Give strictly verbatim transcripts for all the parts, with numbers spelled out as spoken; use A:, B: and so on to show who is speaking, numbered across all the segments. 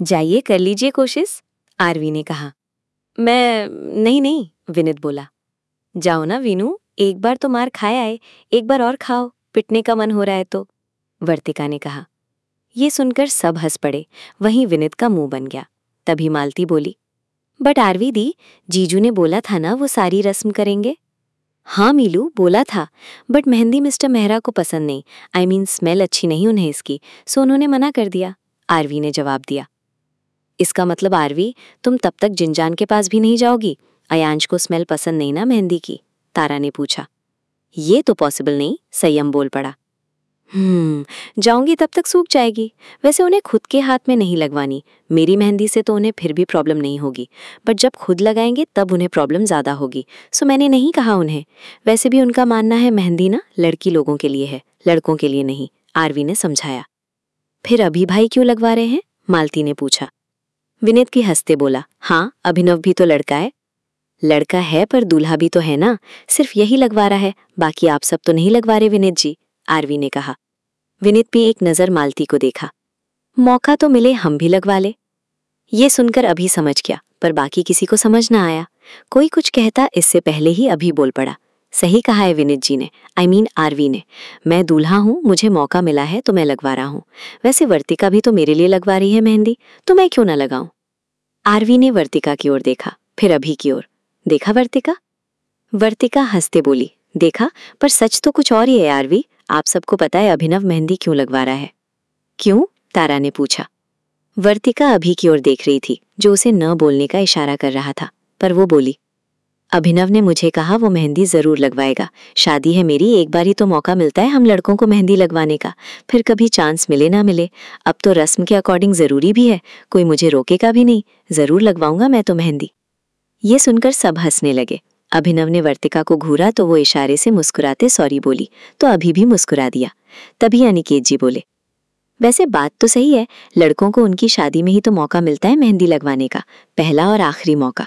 A: जाइए कर लीजिए कोशिश, आरवी ने कहा। मैं नहीं नहीं, विनीत बोला। जाओ ना वीनू, एक बार तो मार खाया है, एक बार और खाओ, पिटने का मन हो रहा है तो, वर्तिका ने कहा। ये सुनकर सब हंस पड़े, वहीं विनीत का मुंह बन गया। तभी मालती बोली, बट आरवी दी, जीजू ने बोला था ना वो सारी रस्म करेंगे। हाँ मीलू, बोला था, बट मेहंदी मिस्टर मेहरा को पसंद नहीं, आई मीन स्मेल अच्छी नहीं उन्हें इसकी, सो उन्होंने मना कर दिया, आरवी ने जवाब दिया। इसका मतलब आरवी, तुम तब तक जिनजान के पास भी नहीं जाओगी? अयांश को स्मेल पसंद नहीं ना मेहंदी की? तारा ने पूछा। ये तो पॉसिबल नहीं, संयम बोल पड़ा। हम्म जाऊंगी तब तक सूख जाएगी। वैसे उन्हें खुद के हाथ में नहीं लगवानी, मेरी मेहंदी से तो उन्हें फिर भी प्रॉब्लम नहीं होगी, बट जब खुद लगाएंगे तब उन्हें प्रॉब्लम ज़्यादा होगी, सो मैंने नहीं कहा उन्हें। वैसे भी उनका मानना है मेहंदी ना लड़की लोगों के लिए है, लड़कों के लिए नहीं, आरवी ने समझाया। फिर अभी भाई क्यों लगवा रहे हैं? मालती ने पूछा। विनीत की हंसते बोला, हाँ अभिनव भी तो लड़का है। लड़का है पर दूल्हा भी तो है ना, सिर्फ यही लगवा रहा है, बाकी आप सब तो नहीं लगवा रहे विनीत जी, आरवी ने कहा। विनीत भी एक नज़र मालती को देखा। मौका तो मिले हम भी लगवा ले। ये सुनकर अभी समझ गया, पर बाकी किसी को समझ ना आया। कोई कुछ कहता इससे पहले ही अभी बोल पड़ा। सही कहा है विनीत जी ने, आई मीन आरवी ने, मैं दूल्हा हूँ, मुझे मौका मिला है तो मैं लगवा रहा हूँ। वैसे वर्तिका भी तो मेरे लिए लगवा रही है मेहंदी, तो मैं क्यों ना लगाऊं? आरवी ने वर्तिका की ओर देखा, फिर अभी की ओर देखा। वर्तिका वर्तिका हंसते बोली, देखा, पर सच तो कुछ और ही है आरवी, आप सबको पता है अभिनव मेहंदी क्यों लगवा रहा है? क्यों? तारा ने पूछा। वर्तिका अभी की ओर देख रही थी, जो उसे न बोलने का इशारा कर रहा था, पर वो बोली, अभिनव ने मुझे कहा वो मेहंदी जरूर लगवाएगा, शादी है मेरी, एक बार ही तो मौका मिलता है हम लड़कों को मेहंदी लगवाने का, फिर कभी चांस मिले ना मिले, अब तो रस्म के अकॉर्डिंग जरूरी भी है, कोई मुझे रोकेगा भी नहीं, जरूर लगवाऊंगा मैं तो मेहंदी। ये सुनकर सब हंसने लगे। अभिनव ने वर्तिका को घूरा तो वो इशारे से मुस्कुराते सॉरी बोली, तो अभी भी मुस्कुरा दिया। तभी अनिकेत जी बोले, वैसे बात तो सही है, लड़कों को उनकी शादी में ही तो मौका मिलता है मेहंदी लगवाने का, पहला और आखिरी मौका।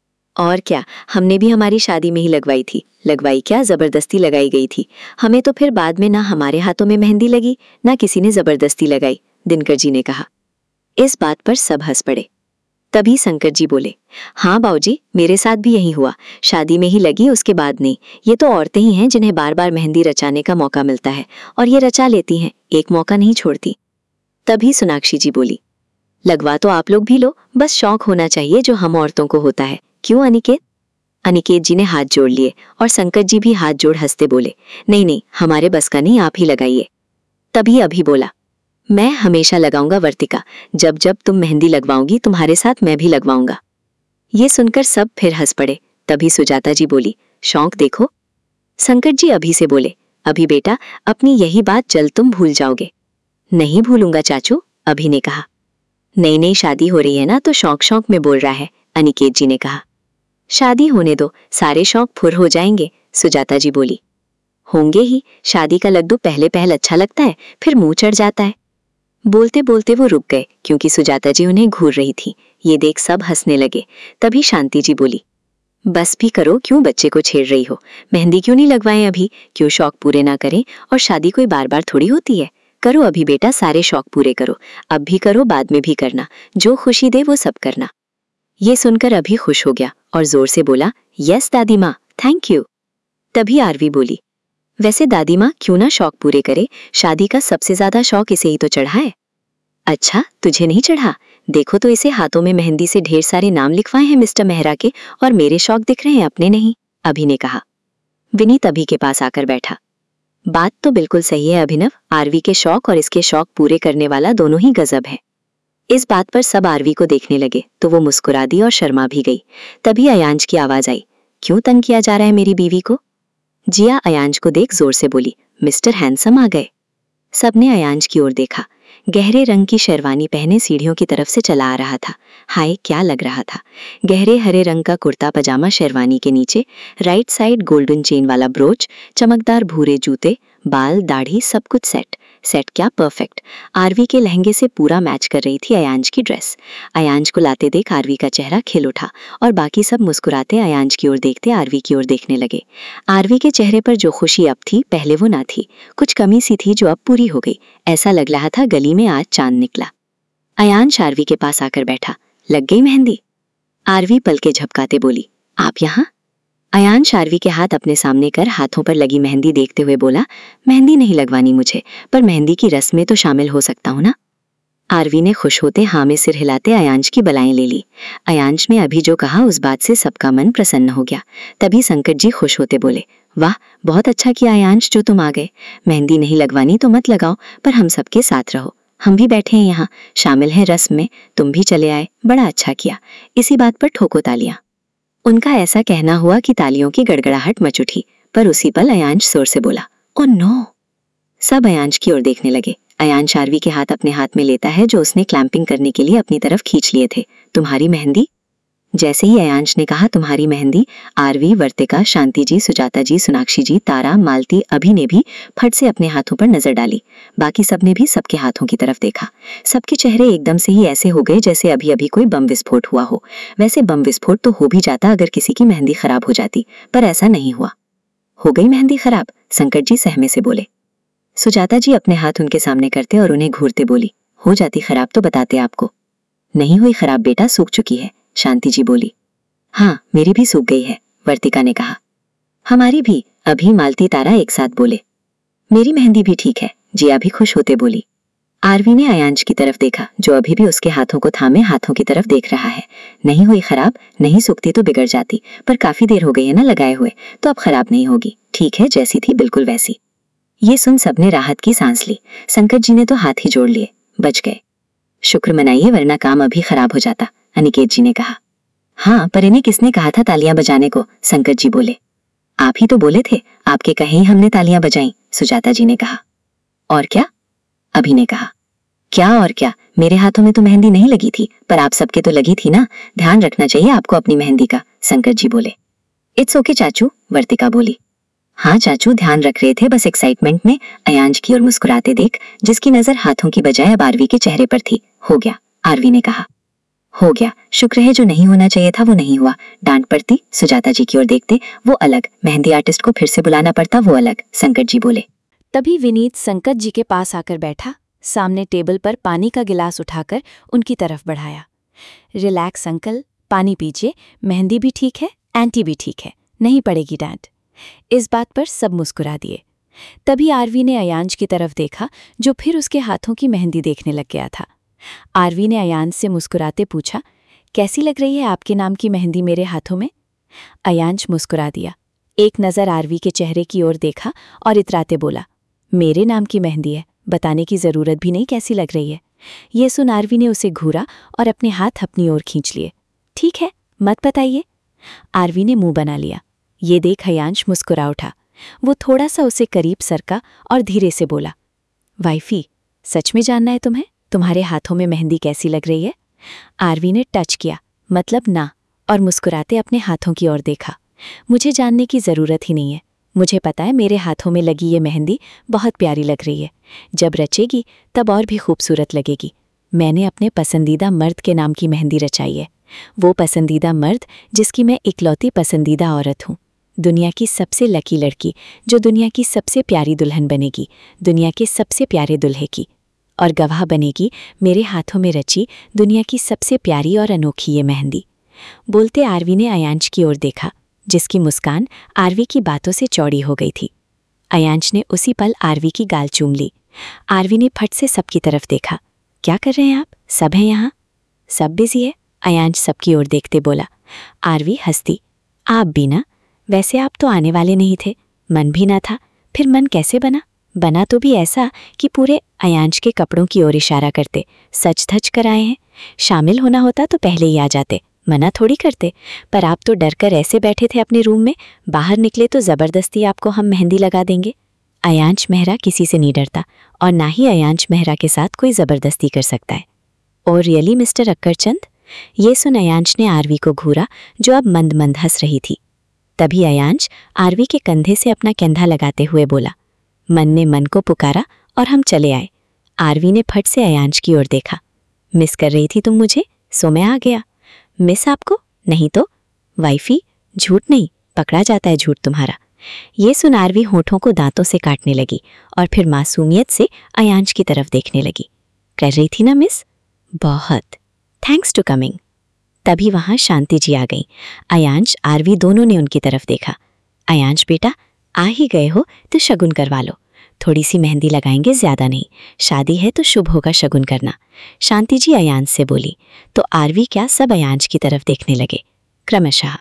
A: और क्या, हमने भी हमारी शादी में ही लगवाई थी, लगवाई क्या, जबरदस्ती लगाई गई थी, हमें तो फिर बाद में ना हमारे हाथों में मेहंदी लगी, ना किसी ने जबरदस्ती लगाई, दिनकर जी ने कहा। इस बात पर सब हंस पड़े। तभी शंकर जी बोले, हाँ बाऊजी, मेरे साथ भी यही हुआ, शादी में ही लगी, उसके बाद नहीं, ये तो औरतें ही हैं जिन्हें बार बार मेहंदी रचाने का मौका मिलता है, और ये रचा लेती हैं, एक मौका नहीं छोड़ती। तभी सोनाक्षी जी बोली, लगवा तो आप लोग भी लो, बस शौक होना चाहिए जो हम औरतों को होता है, क्यों अनिकेत? अनिकेत जी ने हाथ जोड़ लिए और शंकर जी भी हाथ जोड़ हंसते बोले, नहीं नहीं, हमारे बस का नहीं, आप ही लगाइए। तभी अभी बोला, मैं हमेशा लगाऊंगा वर्तिका, जब जब तुम मेहंदी लगवाओगी तुम्हारे साथ मैं भी लगवाऊंगा। ये सुनकर सब फिर हंस पड़े। तभी सुजाता जी बोली, शौक देखो। शंकर जी अभी से बोले, अभी बेटा, अपनी यही बात जल्द तुम भूल जाओगे। नहीं भूलूंगा चाचू, अभी ने कहा। नई नई शादी हो रही है ना, तो शौक शौक में बोल रहा है, अनिकेत जी ने कहा। शादी होने दो, सारे शौक फुर हो जाएंगे, सुजाता जी बोली। होंगे ही, शादी का लड्डू पहले पहल अच्छा लगता है, फिर मुंह चढ़ जाता है। बोलते बोलते वो रुक गए, क्योंकि सुजाता जी उन्हें घूर रही थी। ये देख सब हंसने लगे। तभी शांति जी बोली, बस भी करो, क्यों बच्चे को छेड़ रही हो, मेहंदी क्यों नहीं लगवाएं अभी, क्यों शौक पूरे ना करें, और शादी कोई बार बार थोड़ी होती है, करो अभी बेटा, सारे शौक पूरे करो, अब भी करो, बाद में भी करना, जो खुशी दे वो सब करना। ये सुनकर अभी खुश हो गया और जोर से बोला, यस दादी माँ, थैंक यू। तभी आरवी बोली, वैसे दादी माँ क्यों ना शौक पूरे करे, शादी का सबसे ज्यादा शौक इसे ही तो चढ़ा है। अच्छा, तुझे नहीं चढ़ा? देखो तो इसे हाथों में मेहंदी से ढेर सारे नाम लिखवाए हैं मिस्टर मेहरा के, और मेरे शौक दिख रहे हैं, अपने नहीं, अभी ने कहा। विनीत अभी के पास आकर बैठा। बात तो बिल्कुल सही है अभिनव, आरवी के शौक और इसके शौक पूरे करने वाला दोनों ही गजब है। इस बात पर सब आरवी को देखने लगे तो वो मुस्कुरा दी और शर्मा भी गई। तभी अयांश की आवाज आई, क्यों तंग किया जा रहा है मेरी बीवी को? जिया अयांश को देख जोर से बोली, मिस्टर हैंडसम आ गए। सबने अयांश की ओर देखा। गहरे रंग की शेरवानी पहने सीढ़ियों की तरफ से चला आ रहा था। हाय क्या लग रहा था। गहरे हरे रंग का कुर्ता पजामा शेरवानी के नीचे, राइट साइड गोल्डन चेन वाला ब्रोच, चमकदार भूरे जूते, बाल दाढ़ी सब कुछ सेट सेट क्या परफेक्ट। आरवी के लहंगे से पूरा मैच कर रही थी अयांश की ड्रेस। अयांश को लाते देख आरवी का चेहरा खिल उठा और बाकी सब मुस्कुराते अयांश की ओर देखते आरवी की ओर देखने लगे। आरवी के चेहरे पर जो खुशी अब थी पहले वो ना थी, कुछ कमी सी थी जो अब पूरी हो गई। ऐसा लग रहा था गली में आज चांद निकला। अयांश आरवी के पास आकर बैठा। लग गई मेहंदी? आरवी पलके झपकाते बोली। आप यहाँ? अयांश आरवी के हाथ अपने सामने कर हाथों पर लगी मेहंदी देखते हुए बोला, मेहंदी नहीं लगवानी मुझे, पर मेहंदी की रस्म में तो शामिल हो सकता हूँ ना? आरवी ने खुश होते हाँ में सिर हिलाते अयांश की बलाएं ले ली। अयांश ने अभी जो कहा उस बात से सबका मन प्रसन्न हो गया। तभी संकट जी खुश होते बोले, वाह, बहुत अच्छा किया अयांश जो तुम आ गए। मेहंदी नहीं लगवानी तो मत लगाओ, पर हम सबके साथ रहो। हम भी बैठे हैं यहाँ, शामिल हैं रस्म में, तुम भी चले आए, बड़ा अच्छा किया। इसी बात पर ठोको तालियां। उनका ऐसा कहना हुआ कि तालियों की गड़गड़ाहट मच उठी, पर उसी पल अयांश जोर से बोला, ओ नो। सब अयांश की ओर देखने लगे। अयांश आरवी के हाथ अपने हाथ में लेता है जो उसने क्लैंपिंग करने के लिए अपनी तरफ खींच लिए थे। तुम्हारी मेहंदी? जैसे ही अयांश ने कहा तुम्हारी मेहंदी, आरवी, वर्तिका, शांति जी, सुजाता जी, सोनाक्षी जी, तारा, मालती, अभी ने भी फट से अपने हाथों पर नजर डाली। बाकी सबने भी सबके हाथों की तरफ देखा। सबके चेहरे एकदम से ही ऐसे हो गए जैसे अभी अभी कोई बम विस्फोट हुआ हो। वैसे बम विस्फोट तो हो भी जाता अगर किसी की मेहंदी खराब हो जाती, पर ऐसा नहीं हुआ। हो गई मेहंदी खराब? संकट जी सहमे से बोले। सुजाता जी अपने हाथ उनके सामने करते और उन्हें घूरते बोली, हो जाती खराब तो बताते आपको। नहीं हुई खराब बेटा, सूख चुकी है, शांति जी बोली। हाँ, मेरी भी सूख गई है, वर्तिका ने कहा। हमारी भी, अभी, मालती, तारा एक साथ बोले। मेरी मेहंदी भी ठीक है, जिया भी खुश होते बोली। आरवी ने अयांश की तरफ देखा जो अभी भी उसके हाथों को थामे हाथों की तरफ देख रहा है। नहीं हुई खराब, नहीं सूखती तो बिगड़ जाती, पर काफी देर हो गई है ना लगाए हुए, तो अब खराब नहीं होगी, ठीक है जैसी थी बिल्कुल वैसी। ये सुन सबने राहत की सांस ली। संकट जी ने तो हाथ ही जोड़ लिए, बच गए। शुक्र मनाइए वरना काम अभी खराब हो जाता, अनिकेत जी ने कहा। हाँ, पर इन्हें किसने कहा था तालियां बजाने को? संकट जी बोले। आप ही तो बोले थे, आपके कहे ही हमने तालियां बजाई, सुजाता जी ने कहा। और क्या? अभी ने कहा। क्या और क्या, मेरे हाथों में तो मेहंदी नहीं लगी थी, पर आप सबके तो लगी थी ना, ध्यान रखना चाहिए आपको अपनी मेहंदी का, संकट जी बोले। इट्स ओके चाचू, वर्तिका बोली। हाँ चाचू, ध्यान रख रहे थे बस एक्साइटमेंट में, अयांश की ओर मुस्कुराते देख, जिसकी नजर हाथों की बजाय अब आरवी के चेहरे पर थी। हो गया, आरवी ने कहा। हो गया, शुक्र है जो नहीं होना चाहिए था वो नहीं हुआ। डांट पड़ती, सुजाता जी की ओर देखते, वो अलग, मेहंदी आर्टिस्ट को फिर से बुलाना पड़ता, वो अलग, संकट जी बोले।
B: तभी विनीत संकट जी के पास आकर बैठा, सामने टेबल पर पानी का गिलास उठाकर उनकी तरफ बढ़ाया। रिलैक्स अंकल, पानी पीजिए, मेहंदी भी ठीक है, एंटी भी ठीक है, नहीं पड़ेगी डांट। इस बात पर सब मुस्कुरा दिए। तभी आरवी ने अयांश की तरफ देखा जो फिर उसके हाथों की मेहंदी देखने लग गया था। आरवी ने अयांश से मुस्कुराते पूछा, कैसी लग रही है आपके नाम की मेहंदी मेरे हाथों में? अयांश मुस्कुरा दिया, एक नज़र आरवी के चेहरे की ओर देखा और इतराते बोला, मेरे नाम की मेहंदी है, बताने की ज़रूरत भी नहीं कैसी लग रही है। ये सुन आरवी ने उसे घूरा और अपने हाथ अपनी ओर खींच लिए। ठीक है, मत बताइए। आरवी ने मुंह बना लिया। ये देख अयांश मुस्कुरा उठा। वो थोड़ा सा उसे करीब सरका और धीरे से बोला, वाइफी, सच में जानना है तुम्हें तुम्हारे हाथों में मेहंदी कैसी लग रही है? आरवी ने टच किया, मतलब ना, और मुस्कुराते अपने हाथों की ओर देखा। मुझे जानने की ज़रूरत ही नहीं है, मुझे पता है मेरे हाथों में लगी ये मेहंदी बहुत प्यारी लग रही है, जब रचेगी तब और भी खूबसूरत लगेगी। मैंने अपने पसंदीदा मर्द के नाम की मेहंदी रचाई है, वो पसंदीदा मर्द जिसकी मैं इकलौती पसंदीदा औरत हूँ, दुनिया की सबसे लकी लड़की जो दुनिया की सबसे प्यारी दुल्हन बनेगी, दुनिया के सबसे प्यारे दुल्हे की, और गवाह बनेगी मेरे हाथों में रची दुनिया की सबसे प्यारी और अनोखी ये मेहंदी। बोलते आरवी ने अयांश की ओर देखा, जिसकी मुस्कान आरवी की बातों से चौड़ी हो गई थी। अयांश ने उसी पल आरवी की गाल चूम ली। आरवी ने फट से सबकी तरफ देखा। क्या कर रहे हैं आप? सब हैं यहाँ? सब बिजी है, अयांश सबकी ओर देखते बोला। आरवी हंसती, आप भी ना? वैसे आप तो आने वाले नहीं थे, मन भी ना था, फिर मन कैसे बना? बना तो भी ऐसा कि पूरे अयांश के कपड़ों की ओर इशारा करते, सच धज कर आए हैं। शामिल होना होता तो पहले ही आ जाते, मना थोड़ी करते, पर आप तो डर कर ऐसे बैठे थे अपने रूम में, बाहर निकले तो ज़बरदस्ती आपको हम मेहंदी लगा देंगे। अयांश मेहरा किसी से नहीं डरता और ना ही अयांश मेहरा के साथ कोई ज़बरदस्ती कर सकता है। और रियली मिस्टर अक्करचंद? ये सुन अयांश ने आरवी को घूरा जो अब मंद मंद हंस रही थी। तभी अयांश आरवी के कंधे से अपना कंधा लगाते हुए बोला, मन ने मन को पुकारा और हम चले आए। आरवी ने फट से अयांश की ओर देखा। मिस कर रही थी तुम मुझे, सो मैं आ गया। मिस आपको? नहीं तो वाइफी, झूठ नहीं, पकड़ा जाता है झूठ तुम्हारा। ये सुन आरवी होठों को दांतों से काटने लगी और फिर मासूमियत से अयांश की तरफ देखने लगी। कर रही थी ना मिस? बहुत। Thanks to coming. तभी वहां शांति जी आ गई। अयांश, आरवी दोनों ने उनकी तरफ देखा। अयांश बेटा, आ ही गए हो तो शगुन करवा लो। थोड़ी सी मेहंदी लगाएंगे, ज्यादा नहीं। शादी है तो शुभ होगा शगुन करना। शांति जी अयांश से बोली तो आरवी क्या सब अयांश की तरफ देखने लगे क्रमशः।